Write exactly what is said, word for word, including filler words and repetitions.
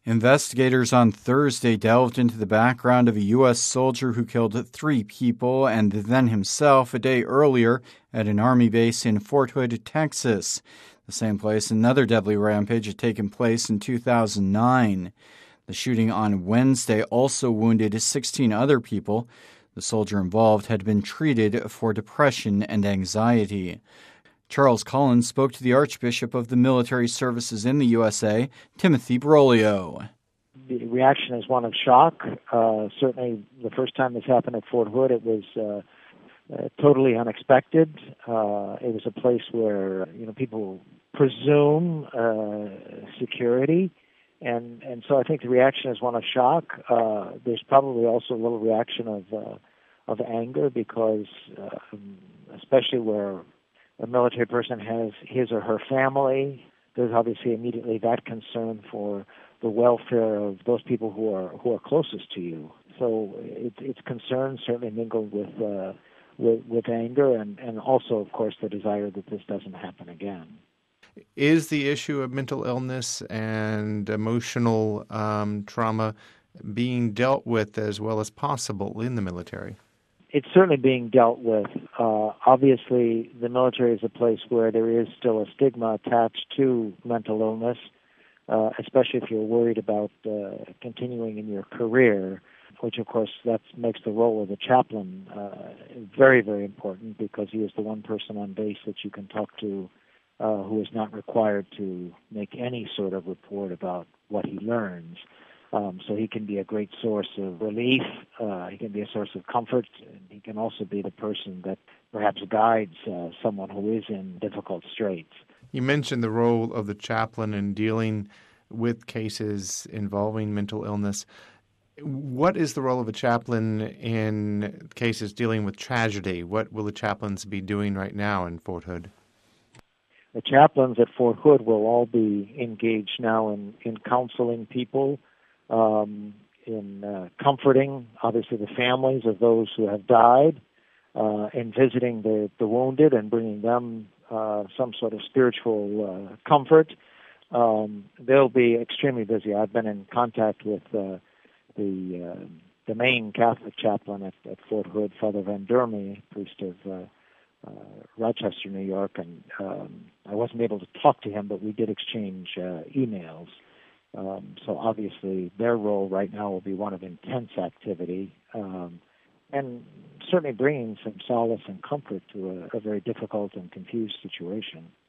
Investigators on Thursday delved into the background of a U S soldier who killed three people and then himself a day earlier at an Army base in Fort Hood, Texas, the same place another deadly rampage had taken place in two thousand nine. The shooting on Wednesday also wounded sixteen other people. The soldier involved had been treated for depression and anxiety. Charles Collins spoke to the Archbishop of the Military Services in the U S A, Timothy Broglio. The reaction is one of shock. Uh, certainly the first time this happened at Fort Hood, it was uh, uh, totally unexpected. Uh, it was a place where, you know, people presume uh, security. And, and so I think the reaction is one of shock. Uh, there's probably also a little reaction of, uh, of anger because, uh, especially where a military person has his or her family, there's obviously immediately that concern for the welfare of those people who are who are closest to you. So it, it's concern certainly mingled with, uh, with with anger and, and also, of course, the desire that this doesn't happen again. Is the issue of mental illness and emotional um, trauma being dealt with as well as possible in the military? It's certainly being dealt with. Uh, obviously, the military is a place where there is still a stigma attached to mental illness, uh, especially if you're worried about uh, continuing in your career, which, of course, that makes the role of the chaplain uh, very, very important because he is the one person on base that you can talk to uh, who is not required to make any sort of report about what he learns. Um, so he can be a great source of relief, uh, he can be a source of comfort, and he can also be the person that perhaps guides uh, someone who is in difficult straits. You mentioned the role of the chaplain in dealing with cases involving mental illness. What is the role of a chaplain in cases dealing with tragedy? What will the chaplains be doing right now in Fort Hood? The chaplains at Fort Hood will all be engaged now in, in counseling people, Um, in uh, comforting, obviously, the families of those who have died, uh, in visiting the, the wounded and bringing them uh, some sort of spiritual uh, comfort. Um, they'll be extremely busy. I've been in contact with uh, the uh, the main Catholic chaplain at, at Fort Hood, Father Van Dermy, priest of uh, uh, Rochester, New York, and um, I wasn't able to talk to him, but we did exchange uh, emails. Um, so obviously their role right now will be one of intense activity um, and certainly bringing some solace and comfort to a, a very difficult and confused situation.